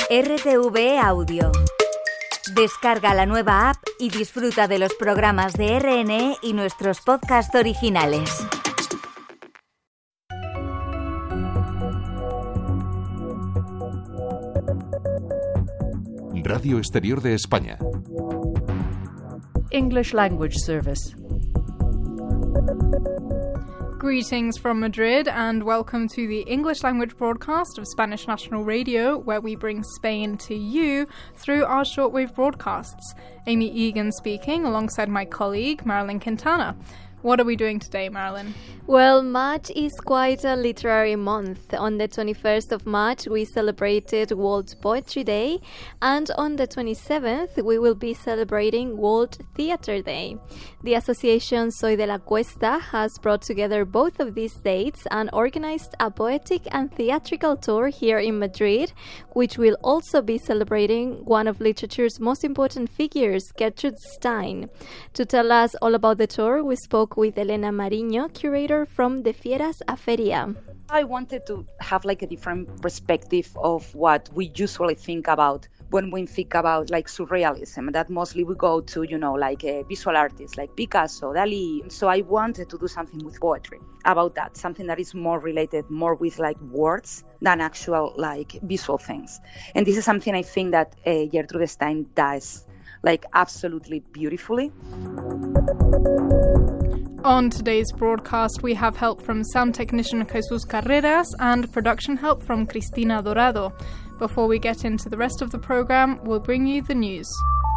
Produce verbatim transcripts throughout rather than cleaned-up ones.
R T V E Audio. Descarga la nueva app y disfruta de los programas de R N E y nuestros podcasts originales. Radio Exterior de España. English Language Service. Greetings from Madrid and welcome to the English language broadcast of Spanish National Radio, where we bring Spain to you through our shortwave broadcasts. Amy Egan speaking alongside my colleague Marilyn Quintana. What are we doing today, Marilyn? Well, March is quite a literary month. On the twenty-first of March, we celebrated World Poetry Day, and on the twenty-seventh, we will be celebrating World Theatre Day. The association Soy de la Cuesta has brought together both of these dates and organized a poetic and theatrical tour here in Madrid, which will also be celebrating one of literature's most important figures, Gertrude Stein. To tell us all about the tour, we spoke with Elena Mariño, curator from the Fieras a Feria. I wanted to have like a different perspective of what we usually think about when we think about like surrealism, that mostly we go to, you know, like uh, visual artists like Picasso, Dali. So I wanted to do something with poetry about that, something that is more related, more with like words than actual like visual things. And this is something I think that uh, Gertrude Stein does like absolutely beautifully. On today's broadcast, we have help from sound technician Jesus Carreras and production help from Cristina Dorado. Before we get into the rest of the program, we'll bring you the news.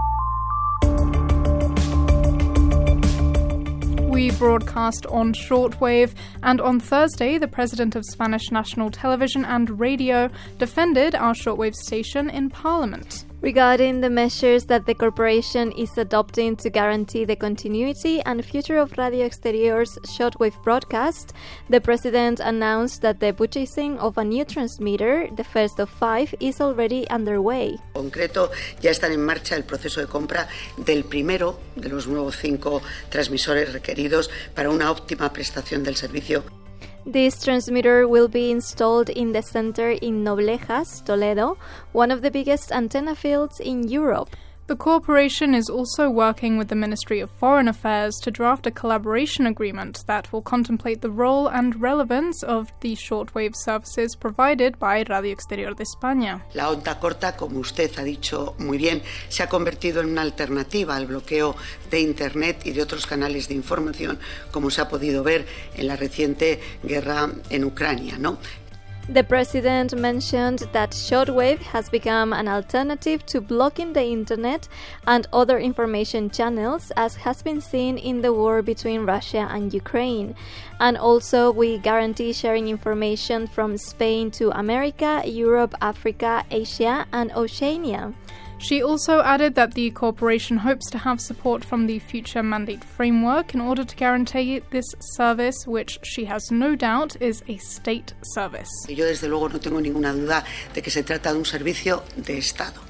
We broadcast on shortwave, and on Thursday, the president of Spanish National Television and Radio defended our shortwave station in Parliament. Regarding the measures that the corporation is adopting to guarantee the continuity and future of Radio Exterior's shortwave broadcast, the president announced that the purchasing of a new transmitter, the first of five, is already underway. En concreto, ya están en marcha el proceso de compra del primero de los nuevos cinco transmisores requeridos para una óptima prestación del servicio. This transmitter will be installed in the center in Noblejas, Toledo, one of the biggest antenna fields in Europe. The corporation is also working with the Ministry of Foreign Affairs to draft a collaboration agreement that will contemplate the role and relevance of the shortwave services provided by Radio Exterior de España. La onda corta, como usted ha dicho muy bien, se ha convertido en una alternativa al bloqueo de Internet y de otros canales de información, como se ha podido ver en la reciente guerra en Ucrania, ¿no? The president mentioned that shortwave has become an alternative to blocking the internet and other information channels, as has been seen in the war between Russia and Ukraine. And also, we guarantee sharing information from Spain to America, Europe, Africa, Asia, and Oceania. She also added that the corporation hopes to have support from the Future Mandate Framework in order to guarantee this service, which she has no doubt is a state service. Yo desde luego no tengo ninguna duda de que se trata de un servicio de Estado.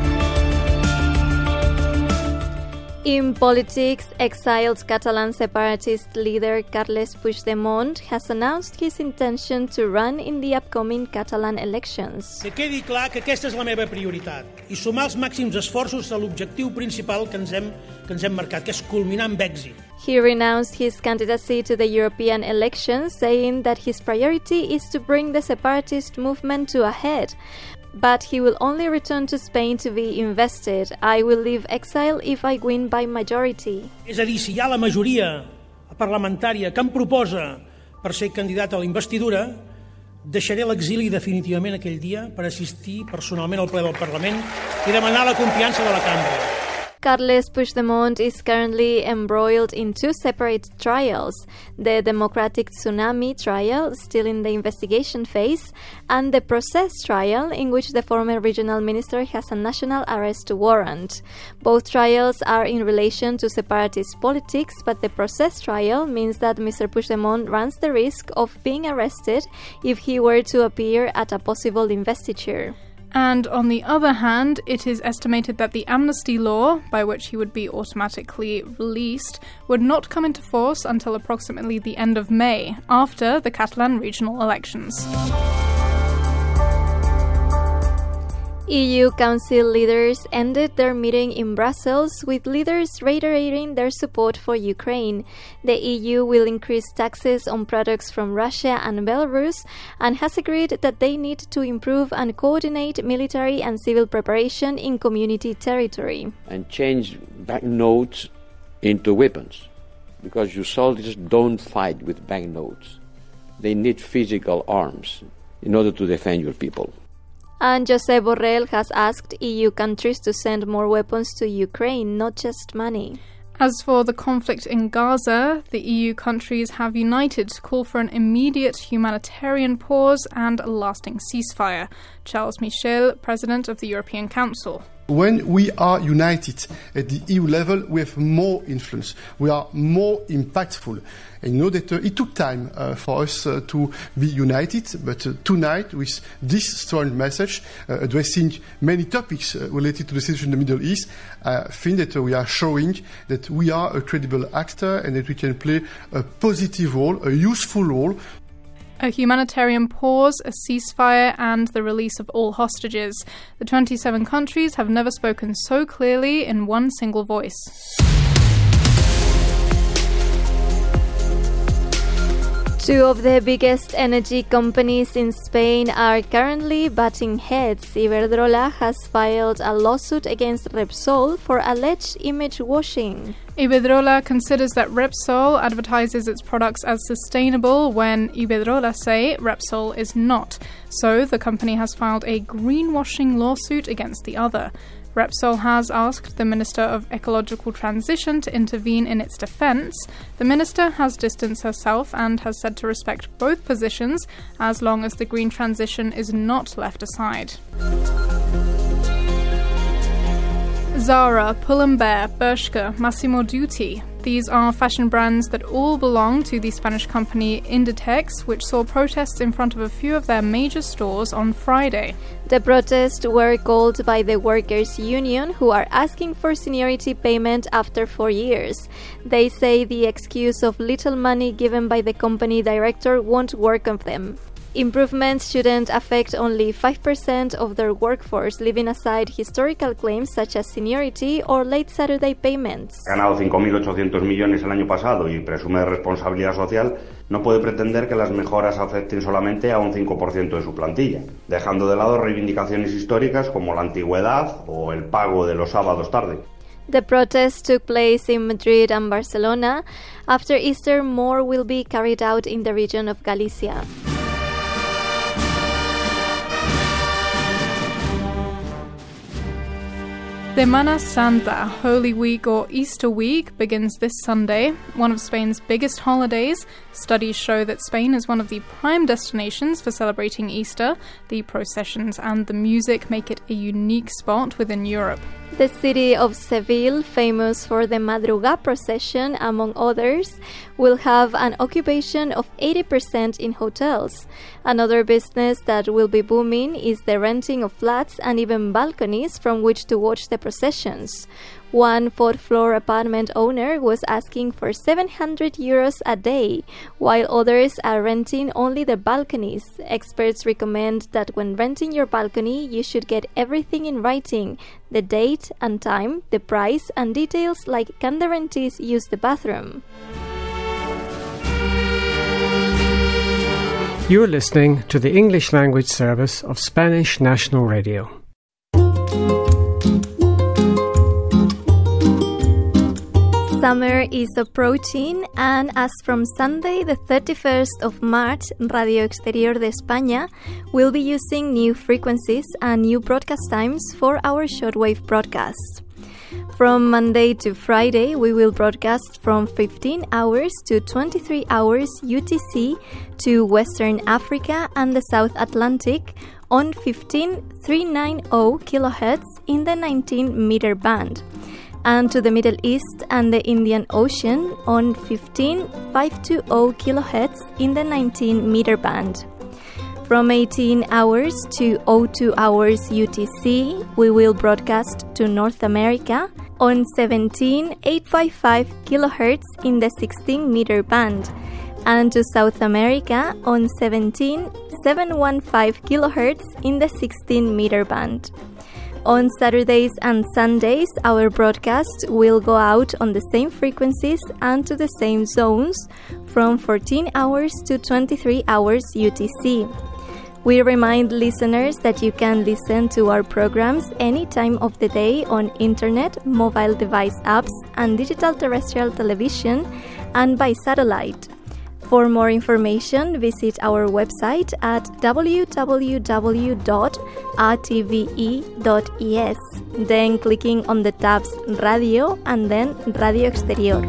In politics, exiled Catalan separatist leader Carles Puigdemont has announced his intention to run in the upcoming Catalan elections. Que quedi clar que aquesta és la meva prioritat i sumar els màxims esforços a l'objectiu principal que ens hem, que ens hem marcat, que és culminar amb èxit. He renounced his candidacy to the European elections, saying that his priority is to bring the separatist movement to a head. But he will only return to Spain to be invested. I will leave exile if I win by majority. És a dir, si hi ha la majoria parlamentària que em proposa per ser candidat a la investidura, deixaré l'exili definitivament aquell dia per assistir personalment al ple del Parlament i demanar la confiança de la cambra. Carles Puigdemont is currently embroiled in two separate trials, the Democratic Tsunami trial, still in the investigation phase, and the Process trial, in which the former regional minister has a national arrest warrant. Both trials are in relation to separatist politics, but the Process trial means that Mister Puigdemont runs the risk of being arrested if he were to appear at a possible investiture. And on the other hand, it is estimated that the amnesty law, by which he would be automatically released, would not come into force until approximately the end of May, after the Catalan regional elections. E U Council leaders ended their meeting in Brussels with leaders reiterating their support for Ukraine. The E U will increase taxes on products from Russia and Belarus and has agreed that they need to improve and coordinate military and civil preparation in community territory. And change banknotes into weapons, because your soldiers don't fight with banknotes. They need physical arms in order to defend your people. And Josep Borrell has asked E U countries to send more weapons to Ukraine, not just money. As for the conflict in Gaza, the E U countries have united to call for an immediate humanitarian pause and a lasting ceasefire. Charles Michel, President of the European Council. When we are united at the E U level, we have more influence. We are more impactful. And you know that uh, it took time uh, for us uh, to be united, but uh, tonight, with this strong message, uh, addressing many topics uh, related to the situation in the Middle East, I think that uh, we are showing that we are a credible actor and that we can play a positive role, a useful role. A humanitarian pause, a ceasefire, and the release of all hostages. The twenty-seven countries have never spoken so clearly in one single voice. Two of the biggest energy companies in Spain are currently butting heads. Iberdrola has filed a lawsuit against Repsol for alleged image washing. Iberdrola considers that Repsol advertises its products as sustainable when Iberdrola say Repsol is not. So the company has filed a greenwashing lawsuit against the other. Repsol has asked the Minister of Ecological Transition to intervene in its defence. The Minister has distanced herself and has said to respect both positions as long as the green transition is not left aside. Zara, Pull and Bear, Bershka, Massimo Dutti. These are fashion brands that all belong to the Spanish company Inditex, which saw protests in front of a few of their major stores on Friday. The protests were called by the workers' union, who are asking for seniority payment after four years. They say the excuse of little money given by the company director won't work on them. Improvements shouldn't affect only five percent of their workforce, leaving aside historical claims such as seniority or late Saturday payments. Ha ganado cinco mil ochocientos millones el año pasado y presume responsabilidad social, no puede pretender que las mejoras afecten solamente a un cinco por ciento de su plantilla, dejando de lado reivindicaciones históricas como la antigüedad o el pago de los sábados tarde. The protests took place in Madrid and Barcelona. After Easter, more will be carried out in the region of Galicia. Semana Santa, Holy Week or Easter Week, begins this Sunday, one of Spain's biggest holidays. Studies show that Spain is one of the prime destinations for celebrating Easter. The processions and the music make it a unique spot within Europe. The city of Seville, famous for the Madruga procession, among others, will have an occupation of eighty percent in hotels. Another business that will be booming is the renting of flats and even balconies from which to watch the processions. One fourth-floor apartment owner was asking for seven hundred euros a day, while others are renting only the balconies. Experts recommend that when renting your balcony, you should get everything in writing: the date and time, the price, and details like can the rentees use the bathroom. You're listening to the English language service of Spanish National Radio. Summer is approaching, and as from Sunday the thirty-first of March, Radio Exterior de España will be using new frequencies and new broadcast times for our shortwave broadcasts. From Monday to Friday, we will broadcast from fifteen hours to twenty-three hours U T C to Western Africa and the South Atlantic on fifteen thousand three hundred ninety kilohertz in the nineteen meter band, and to the Middle East and the Indian Ocean on fifteen thousand five hundred twenty kilohertz in the nineteen meter band. From eighteen hours to oh two hours U T C, we will broadcast to North America on seventeen thousand eight hundred fifty-five kilohertz in the sixteen meter band, and to South America on seventeen thousand seven one five kilohertz in the sixteen meter band. On Saturdays and Sundays, our broadcast will go out on the same frequencies and to the same zones from fourteen hours to twenty-three hours U T C. We remind listeners that you can listen to our programs any time of the day on internet, mobile device apps, and digital terrestrial television, and by satellite. For more information, visit our website at w w w dot a t v e dot e s, then clicking on the tabs Radio and then Radio Exterior.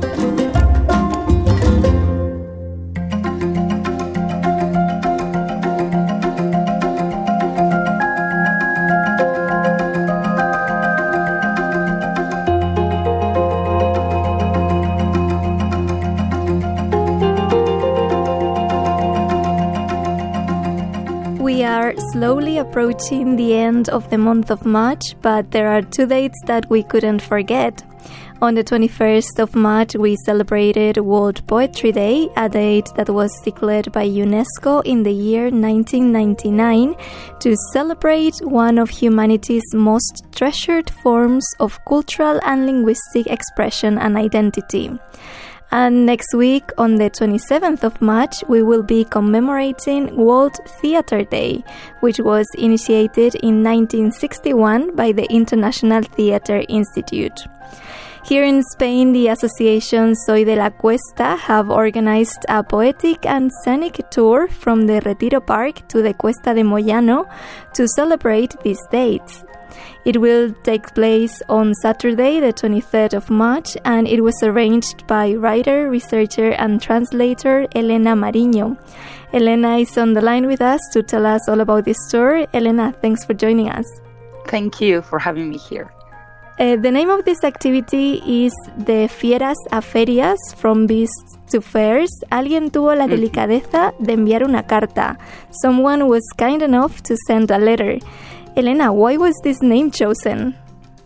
We are slowly approaching the end of the month of March, but there are two dates that we couldn't forget. On the twenty-first of March, we celebrated World Poetry Day, a date that was declared by UNESCO in the year nineteen ninety-nine to celebrate one of humanity's most treasured forms of cultural and linguistic expression and identity. And next week, on the twenty-seventh of March, we will be commemorating World Theatre Day, which was initiated in nineteen sixty-one by the International Theatre Institute. Here in Spain, the association Soy de la Cuesta have organized a poetic and scenic tour from the Retiro Park to the Cuesta de Moyano to celebrate these dates. It will take place on Saturday, the twenty-third of March, and it was arranged by writer, researcher, and translator Elena Mariño. Elena is on the line with us to tell us all about this tour. Elena, thanks for joining us. Thank you for having me here. Uh, the name of this activity is the Fieras a Ferias, from beasts to fairs. Alguien tuvo la delicadeza de enviar una carta. Someone was kind enough to send a letter. Elena, why was this name chosen?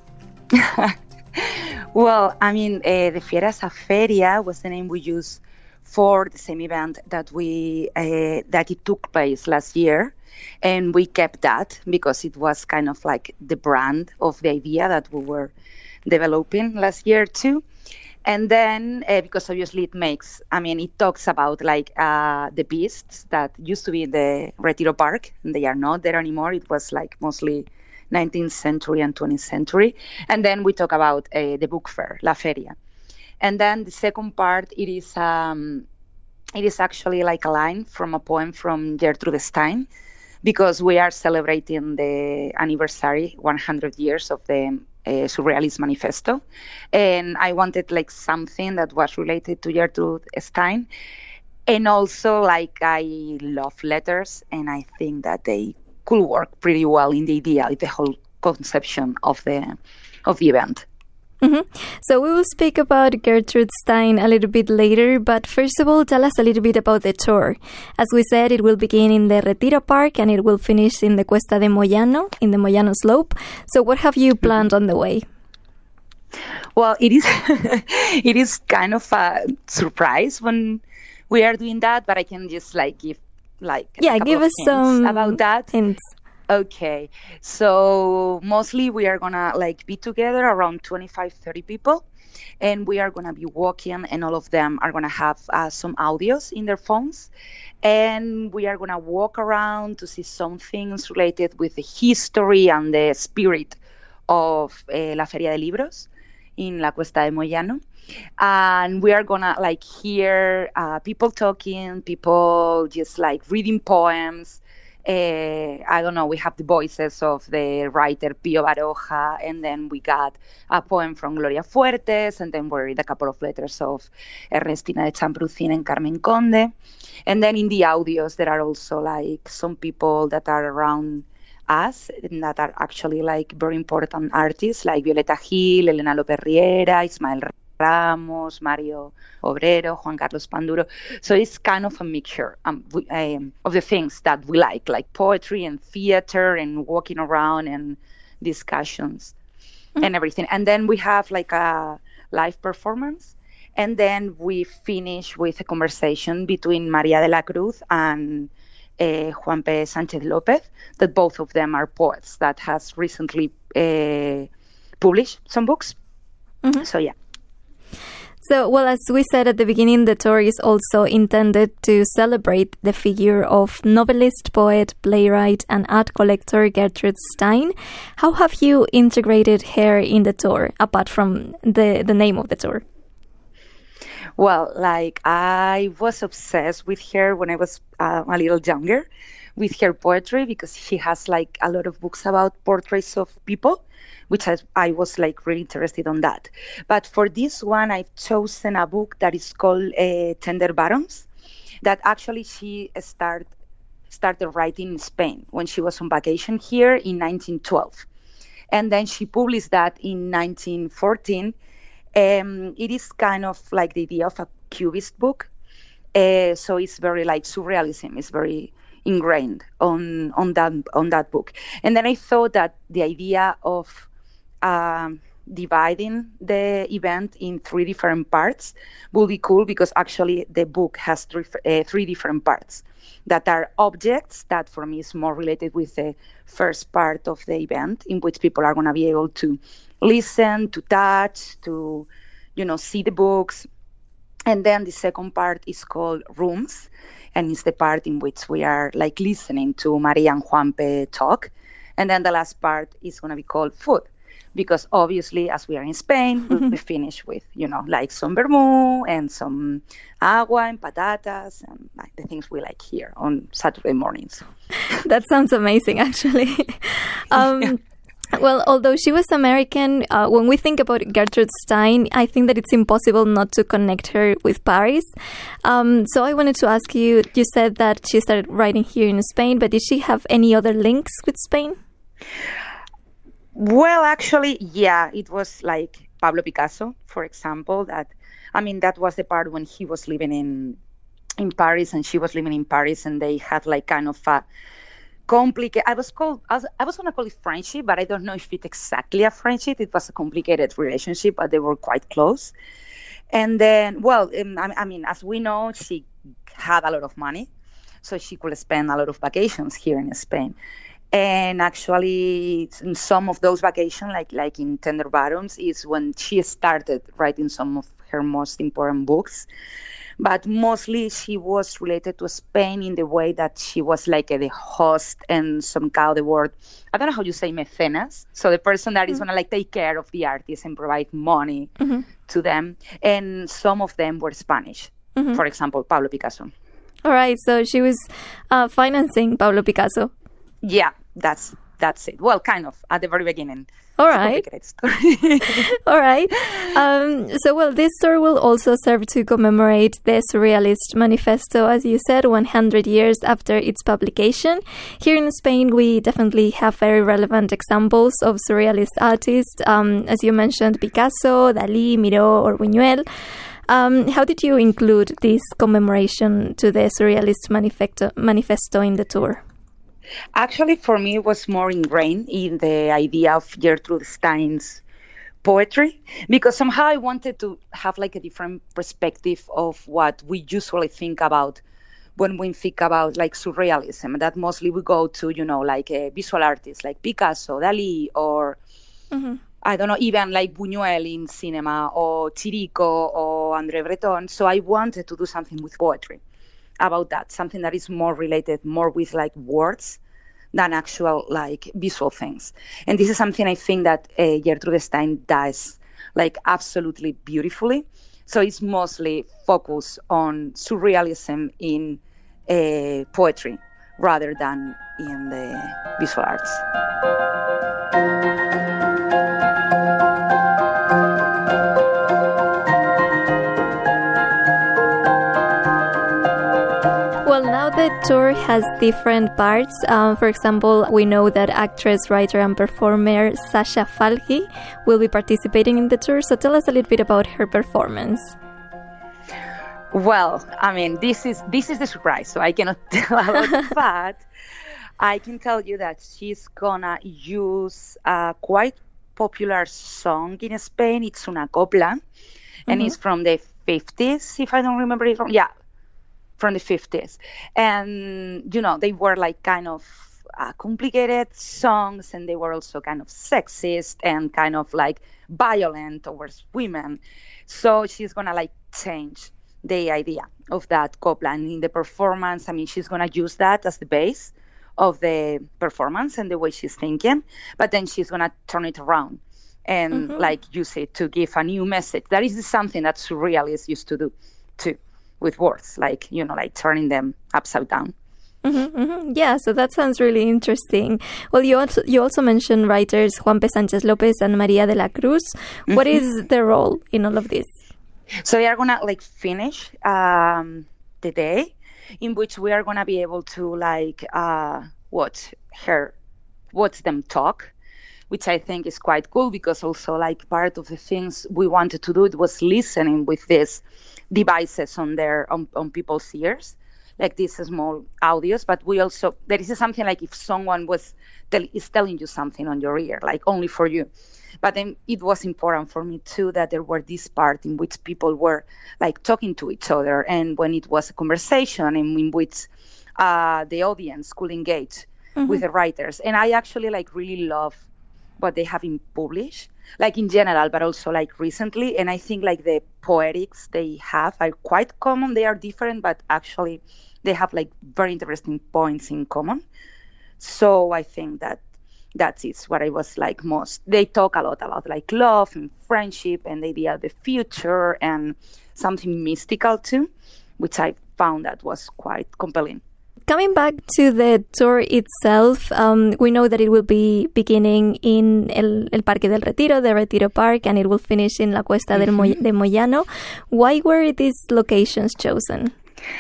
Well, I mean, uh, the Fieras a Feria was the name we used for the same event that we uh, that it took place last year, and we kept that because it was kind of like the brand of the idea that we were developing last year too. And then, uh, because obviously it makes, I mean, it talks about like uh, the beasts that used to be in the Retiro Park, and they are not there anymore. It was like mostly nineteenth century and twentieth century. And then we talk about uh, the book fair, La Feria. And then the second part, it is um, it is actually like a line from a poem from Gertrude Stein, because we are celebrating the anniversary, one hundred years of the Uh, Surrealist Manifesto, and I wanted like something that was related to Gertrude Stein, and also like I love letters, and I think that they could work pretty well in the idea, the whole conception of the of the event. Mm-hmm. So we will speak about Gertrude Stein a little bit later, but first of all, tell us a little bit about the tour. As we said, it will begin in the Retiro Park and it will finish in the Cuesta de Moyano, in the Moyano slope. So what have you planned on the way? Well, it is it is kind of a surprise when we are doing that, but I can just like give like yeah, a give us hints some about that. Hints. Okay, so mostly we are gonna like be together around twenty-five, thirty people, and we are gonna be walking, and all of them are gonna have uh, some audios in their phones, and we are gonna walk around to see some things related with the history and the spirit of uh, La Feria de Libros in La Cuesta de Moyano. And we are gonna like hear uh, people talking, people just like reading poems. Uh, I don't know, we have the voices of the writer Pío Baroja, and then we got a poem from Gloria Fuertes, and then we read a couple of letters of Ernestina de Champrucín and Carmen Conde. And then in the audios, there are also like some people that are around us and that are actually like very important artists, like Violeta Gil, Elena López Riera, Ismael Ramos, Mario Obrero, Juan Carlos Panduro. So it's kind of a mixture um, we, um, of the things that we like, like poetry and theater and walking around and discussions mm-hmm. and everything. And then we have like a live performance. And then we finish with a conversation between Maria de la Cruz and uh, Juanpe Sanchez Lopez, that both of them are poets that has recently uh, published some books. Mm-hmm. So, yeah. So, well, as we said at the beginning, the tour is also intended to celebrate the figure of novelist, poet, playwright, and art collector Gertrude Stein. How have you integrated her in the tour, apart from the, the name of the tour? Well, like, I was obsessed with her when I was uh, a little younger, with her poetry, because she has, like, a lot of books about portraits of people, which I, I was like really interested on that. But for this one, I've chosen a book that is called uh, Tender Bottoms, that actually she start, started writing in Spain when she was on vacation here in nineteen twelve. And then she published that in nineteen fourteen. Um, it is kind of like the idea of a cubist book. Uh, so it's very like surrealism. It's very ingrained on, on, that, on that book. And then I thought that the idea of Um, dividing the event in three different parts will be cool, because actually the book has three, uh, three different parts that are objects that for me is more related with the first part of the event, in which people are going to be able to listen, to touch, to, you know, see the books. And then the second part is called Rooms, and it's the part in which we are like listening to Maria and Juanpe talk. And then the last part is going to be called Food, because obviously, as we are in Spain, we'll be finished with, you know, like some vermouth and some agua and patatas and like the things we like here on Saturday mornings. That sounds amazing, actually. um, yeah. Well, although she was American, uh, when we think about Gertrude Stein, I think that it's impossible not to connect her with Paris. Um, so I wanted to ask you, you said that she started writing here in Spain, but did she have any other links with Spain? Well, actually, yeah, it was like Pablo Picasso, for example, that, I mean, that was the part when he was living in in Paris and she was living in Paris, and they had like kind of a complicated, I was called, I was, I was going to call it friendship, but I don't know if it's exactly a friendship. It was a complicated relationship, but they were quite close. And then, well, um, I, I mean, as we know, she had a lot of money, so she could spend a lot of vacations here in Spain. And actually, in some of those vacations, like like in Tender Bottoms, is when she started writing some of her most important books. But mostly she was related to Spain in the way that she was like a, the host and some kind of the word, I don't know how you say mecenas. So the person that mm-hmm. is going to like take care of the artists and provide money mm-hmm. to them. And some of them were Spanish. Mm-hmm. For example, Pablo Picasso. All right. So she was uh, financing Pablo Picasso. Yeah, that's that's it. Well, kind of at the very beginning. All right. All right. Um, so, well, this tour will also serve to commemorate the Surrealist Manifesto, as you said, one hundred years after its publication. Here in Spain, we definitely have very relevant examples of Surrealist artists, um, as you mentioned, Picasso, Dalí, Miró, or Buñuel. Um, how did you include this commemoration to the Surrealist Manifesto, manifesto in the tour? Actually, for me, it was more ingrained in the idea of Gertrude Stein's poetry, because somehow I wanted to have like a different perspective of what we usually think about when we think about like surrealism. That mostly we go to, you know, like a visual artists like Picasso, Dalí, or mm-hmm. I don't know, even like Buñuel in cinema, or Chirico, or André Breton. So I wanted to do something with poetry about that, something that is more related, more with like words than actual like visual things. And this is something I think that uh, Gertrude Stein does like absolutely beautifully. So it's mostly focused on surrealism in uh, poetry rather than in the visual arts. The tour has different parts. Um, for example, we know that actress, writer, and performer Sasha Falgi will be participating in the tour. So tell us a little bit about her performance. Well, I mean, this is this is the surprise, so I cannot tell a lot, but I can tell you that she's gonna use a quite popular song in Spain. It's una copla, and mm-hmm. it's from the fifties, if I don't remember it wrong. Yeah. from the fifties. And, you know, they were like kind of uh, complicated songs, and they were also kind of sexist and kind of like violent towards women. So she's going to like change the idea of that copla. And in the performance, I mean, she's going to use that as the base of the performance and the way she's thinking, but then she's going to turn it around and mm-hmm. like use it to give a new message. That is something that surrealists used to do too with words, like, you know, like turning them upside down. Mm-hmm, mm-hmm. Yeah, so that sounds really interesting. Well, you also you also mentioned writers Juan P. Sánchez López and María de la Cruz. Mm-hmm. What is their role in all of this? So we are gonna like finish um, the day in which we are gonna be able to like uh, watch her, watch them talk, which I think is quite cool, because also like part of the things we wanted to do it was listening with these devices on their on, on people's ears, like these small audios. But we also, there is something like if someone was tell, is telling you something on your ear, like only for you. But then it was important for me too that there were this part in which people were like talking to each other, and when it was a conversation and in which uh, the audience could engage mm-hmm. with the writers. And I actually like really love what they have in published, like in general, but also like recently. And I think like the poetics they have are quite common. They are different, but actually they have like very interesting points in common. So I think that that's it, what I was like most. They talk a lot about like love and friendship and the idea of the future and something mystical too, which I found that was quite compelling. Coming back to the tour itself, um, we know that it will be beginning in El, El Parque del Retiro, the Retiro Park, and it will finish in La Cuesta mm-hmm. del Mo- de Moyano. Why were these locations chosen?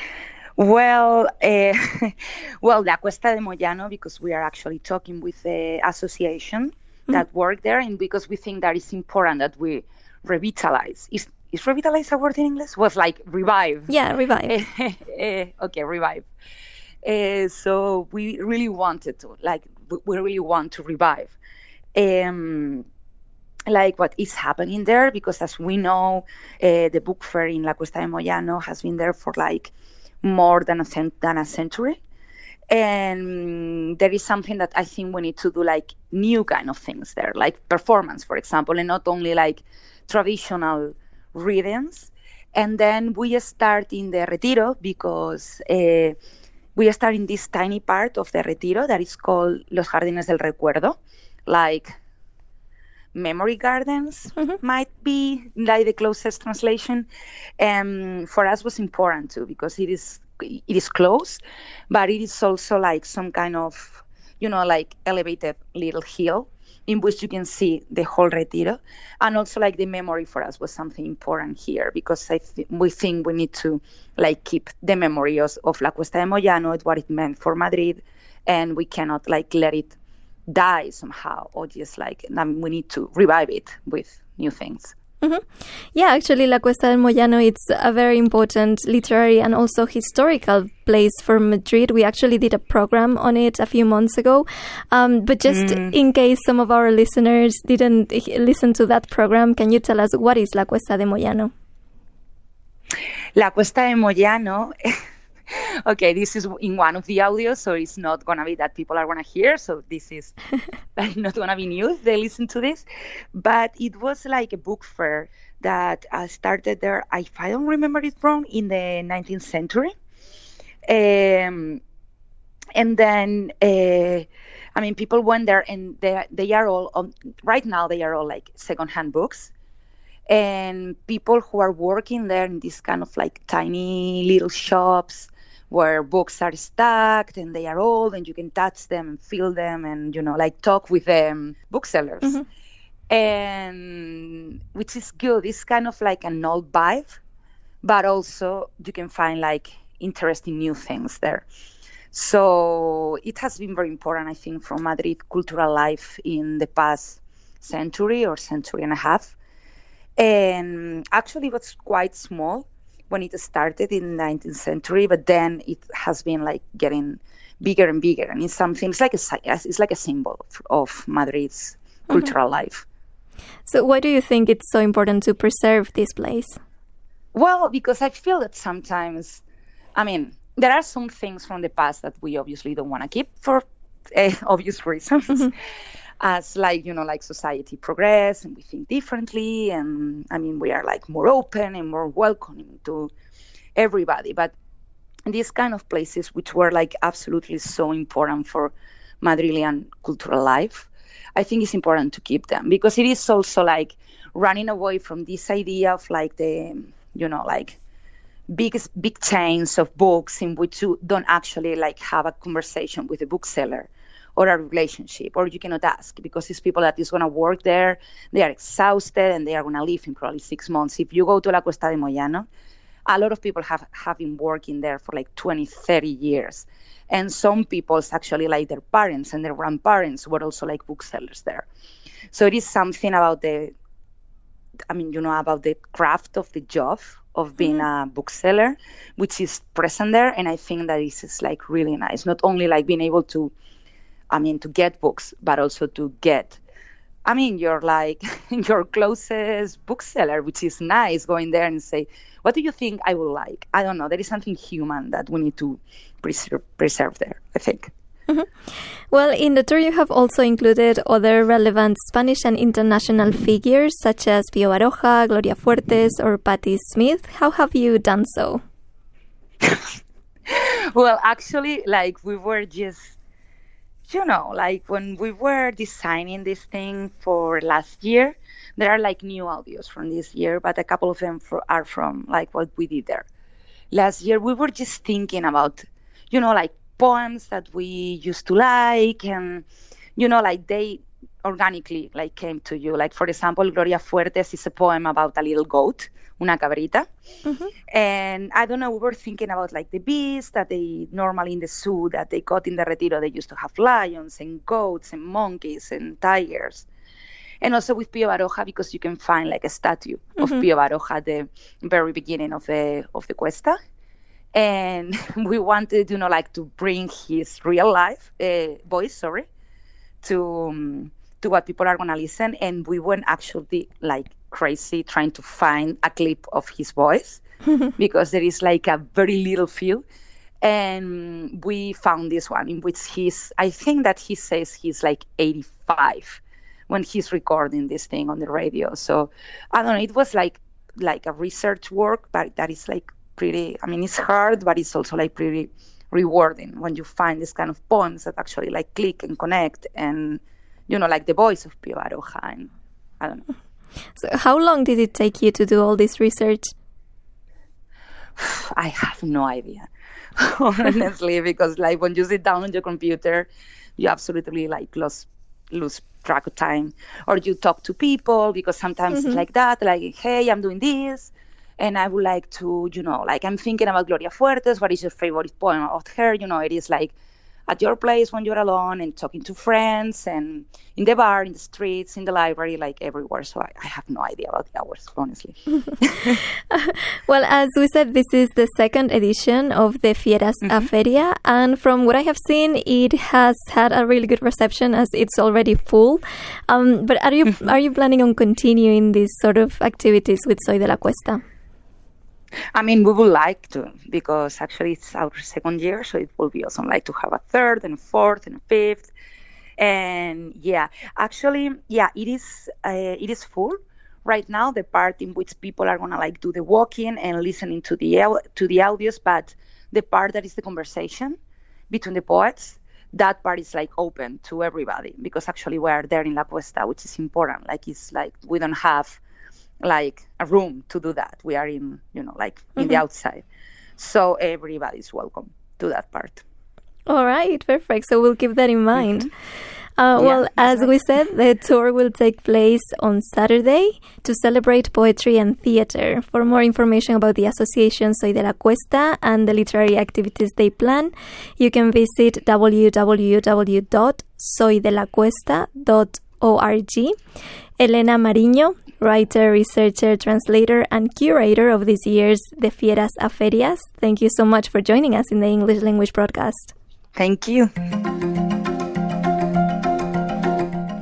Well, uh, well, La Cuesta de Moyano, because we are actually talking with the association mm-hmm. that work there, and because we think that it's important that we revitalize. Is, is revitalize a word in English? Was like revive. Yeah, revive. Okay, revive. Uh, so we really wanted to, like, we really want to revive, um, like what is happening there, because as we know, uh, the book fair in La Cuesta de Moyano has been there for like more than a, cent- than a century. And there is something that I think we need to do, like new kind of things there, like performance, for example, and not only like traditional readings. And then we start in the Retiro because uh, we start in this tiny part of the Retiro that is called Los Jardines del Recuerdo, like memory gardens mm-hmm. might be like the closest translation. And for us was important too, because it is it is close, but it is also like some kind of, you know, like elevated little hill in which you can see the whole Retiro. And also like the memory for us was something important here, because I th- we think we need to like keep the memory of, of La Cuesta de Moyano, what it meant for Madrid, and we cannot like let it die somehow, or just like um, we need to revive it with new things. Mm-hmm. Yeah, actually, La Cuesta del Moyano, it's a very important literary and also historical place for Madrid. We actually did a program on it a few months ago. Um, but just mm. in case some of our listeners didn't listen to that program, can you tell us what is La Cuesta de Moyano? La Cuesta de Moyano... Okay, this is in one of the audios, so it's not going to be that people are going to hear. So this is not going to be news. They listen to this. But it was like a book fair that uh, started there, if I don't remember it wrong, in the nineteenth century. Um, and then, uh, I mean, people went there and they, they are all, um, right now, they are all like secondhand books. And people who are working there in these kind of like tiny little shops where books are stacked and they are old and you can touch them and feel them and, you know, like talk with them, booksellers. Mm-hmm. And which is good. It's kind of like an old vibe, but also you can find like interesting new things there. So it has been very important, I think, for Madrid cultural life in the past century or century and a half. And actually it was quite small when it started in the nineteenth century, but then it has been like getting bigger and bigger. And it's something, it's like a, it's like a symbol of, of Madrid's mm-hmm. cultural life. So why do you think it's so important to preserve this place? Well, because I feel that sometimes, I mean, there are some things from the past that we obviously don't want to keep for uh, obvious reasons. Mm-hmm. As like, you know, like society progress and we think differently. And I mean, we are like more open and more welcoming to everybody. But these kind of places, which were like absolutely so important for Madrilean cultural life, I think it's important to keep them, because it is also like running away from this idea of like the, you know, like big, big chains of books in which you don't actually like have a conversation with the bookseller or a relationship, or you cannot ask, because these people that is going to work there, they are exhausted and they are going to leave in probably six months. If you go to La Cuesta de Moyano, a lot of people have, have been working there for like twenty, thirty years. And some people's actually like their parents and their grandparents were also like booksellers there. So it is something about the, I mean, you know, about the craft of the job of being mm-hmm. a bookseller, which is present there. And I think that this is like really nice. Not only like being able to, I mean, to get books, but also to get, I mean, you're like your closest bookseller, which is nice, going there and say, what do you think I would like? I don't know. There is something human that we need to preserve, preserve there, I think. Mm-hmm. Well, in the tour you have also included other relevant Spanish and international figures such as Pío Baroja, Gloria Fuertes, or Patti Smith. How have you done so? Well, actually, like we were just, you know, like when we were designing this thing for last year, there are like new audios from this year, but a couple of them for, are from like what we did there. Last year, we were just thinking about, you know, like poems that we used to like, and, you know, like they organically like came to you. Like, for example, Gloria Fuertes is a poem about a little goat, una cabrita. Mm-hmm. And I don't know, we were thinking about like the bees that they normally in the zoo that they got in the Retiro, they used to have lions and goats and monkeys and tigers. And also with Pío Baroja, because you can find like a statue mm-hmm. of Pío Baroja at the very beginning of the of the Cuesta. And we wanted, you know, like to bring his real life uh, voice, sorry, to um, to what people are going to listen. And we went actually like crazy trying to find a clip of his voice because there is like a very little few. And we found this one in which he's, I think that he says he's like eighty-five when he's recording this thing on the radio. So I don't know, it was like like a research work, but that is like pretty, I mean, it's hard, but it's also like pretty rewarding when you find this kind of poems that actually like click and connect and, you know, like the voice of Pío Baroja. And I don't know. So how long did it take you to do all this research? I have no idea, honestly, because like when you sit down on your computer, you absolutely like lose, lose track of time. Or you talk to people, because sometimes mm-hmm. it's like that, like, hey, I'm doing this, and I would like to, you know, like I'm thinking about Gloria Fuertes, what is your favorite poem about her? You know, it is like at your place when you're alone and talking to friends and in the bar, in the streets, in the library, like everywhere. So I, I have no idea about the hours, honestly. Well, as we said, this is the second edition of the Fieras mm-hmm. a Feria. And from what I have seen, it has had a really good reception as it's already full. Um, but are you mm-hmm. are you planning on continuing these sort of activities with Soy de la Cuesta? I mean, we would like to, because actually it's our second year, so it will be awesome, like to have a third and a fourth and a fifth. And yeah, actually, yeah, it is uh, it is full right now, the part in which people are gonna like do the walking and listening to the to the audios, but the part that is the conversation between the poets, that part is like open to everybody, because actually we are there in La Cuesta, which is important. Like it's like we don't have like a room to do that. We are in, you know, like in mm-hmm. the outside. So everybody's welcome to that part. All right, perfect. So we'll keep that in mind. Mm-hmm. Uh, yeah, well, as right. we said, the tour will take place on Saturday to celebrate poetry and theater. For more information about the association Soy de la Cuesta and the literary activities they plan, you can visit w w w dot soy de la cuesta dot org. Elena Mariño, writer, researcher, translator, and curator of this year's The Fieras a Ferias, thank you so much for joining us in the English language broadcast. Thank you.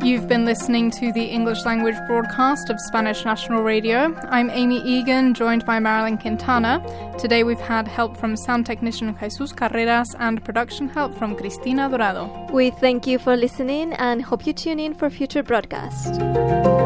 You've been listening to the English language broadcast of Spanish National Radio. I'm Amy Egan, joined by Marilyn Quintana. Today we've had help from sound technician Jesus Carreras and production help from Cristina Dorado. We thank you for listening and hope you tune in for future broadcasts.